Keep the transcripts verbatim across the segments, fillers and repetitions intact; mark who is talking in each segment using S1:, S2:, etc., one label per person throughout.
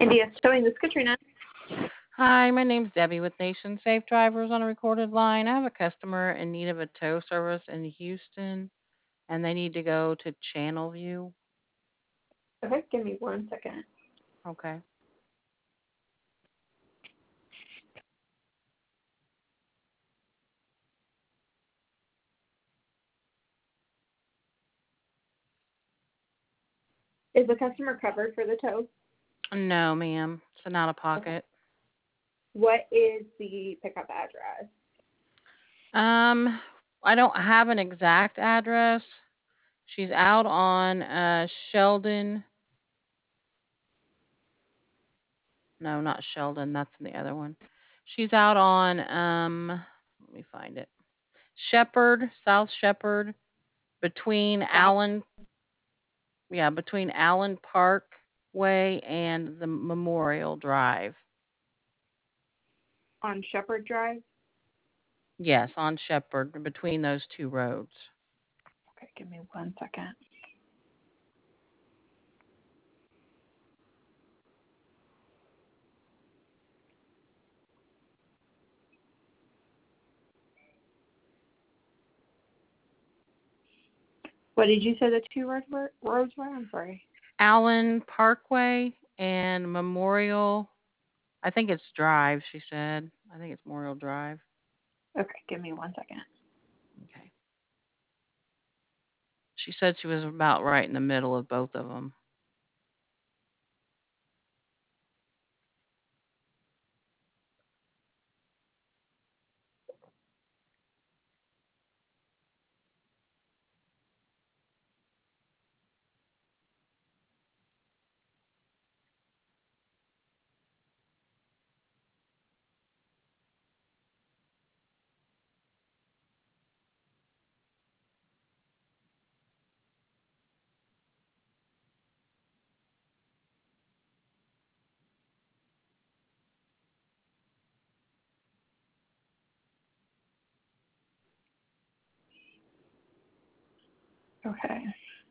S1: India showing this Katrina.
S2: Hi, my name's Debbie with Nation Safe Drivers on a recorded line. I have a customer in need of a tow service in Houston, and they need to go to Channelview.
S1: Okay, give me one second.
S2: Okay.
S1: Is the customer covered for the tow?
S2: No, ma'am. It's an out of
S1: Okay.
S2: pocket.
S1: What is the pickup address?
S2: Um, I don't have an exact address. She's out on uh Sheldon. No, not Sheldon. That's the other one. She's out on um. Let me find it. Shepherd, South Shepherd, between
S1: South
S2: Allen. Yeah, between Allen Parkway and the Memorial Drive.
S1: on Shepherd Drive.
S2: Yes, on Shepherd, between those two roads.
S1: Okay, give me one second. What did you say the two roads were? Roads were? I'm sorry.
S2: Allen Parkway and Memorial. I think it's Drive, she said. I think it's Memorial Drive.
S1: Okay, give me one second.
S2: Okay. She said she was about right in the middle of both of them.
S1: Okay.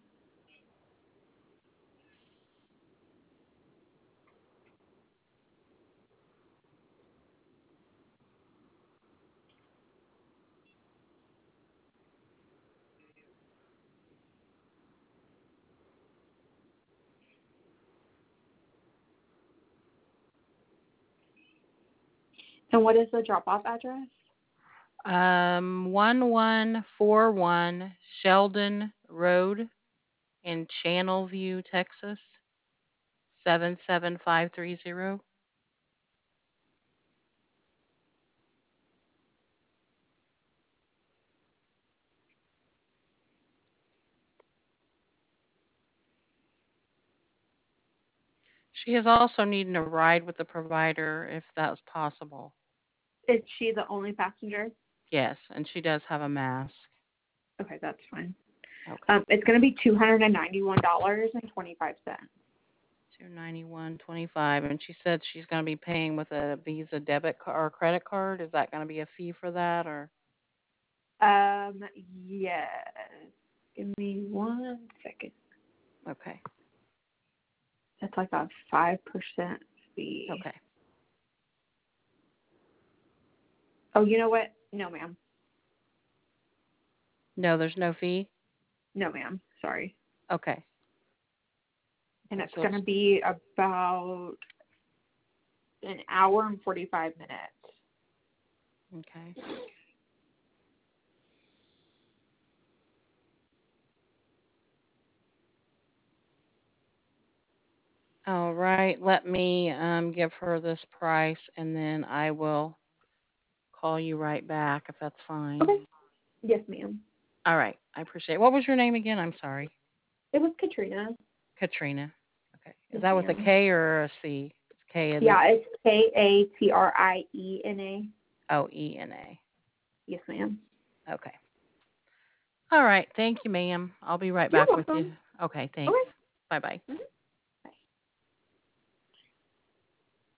S1: And what is the drop-off address?
S2: Um, one one four one Sheldon Road in Channelview, Texas, seven seven five three zero. She is also needing a ride with the provider if that's possible.
S1: Is she the only passenger?
S2: Yes, and she does have a mask.
S1: Okay, that's fine.
S2: Okay.
S1: Um, it's going to be two hundred ninety-one dollars and twenty-five cents.
S2: two ninety-one twenty-five, and she said she's going to be paying with a Visa debit card or credit card. Is that going to be a fee for that or?
S1: Um, yes. Give me one second.
S2: Okay.
S1: It's like a five percent fee.
S2: Okay.
S1: Oh, you know what? No, ma'am.
S2: No, there's no fee?
S1: No, ma'am. Sorry.
S2: Okay.
S1: And
S2: Okay,
S1: it's
S2: so
S1: going to
S2: it's
S1: be about an hour and forty-five minutes.
S2: okay. All right. Let me um give her this price and then I will call you right back if that's fine.
S1: Okay. Yes, ma'am.
S2: All right. I appreciate it. What was your name again? I'm sorry.
S1: It was Katrina.
S2: Katrina. Okay. Is
S1: Yes,
S2: that with a
S1: ma'am.
S2: K or a C? It's K in the
S1: Yeah, it's K A T R I E N A.
S2: O E N A.
S1: Yes, ma'am.
S2: Okay. All right. Thank you, ma'am. I'll be right
S1: You're
S2: back with you.
S1: welcome.
S2: Okay. Thanks.
S1: Okay.
S2: Bye bye.
S1: Mhm.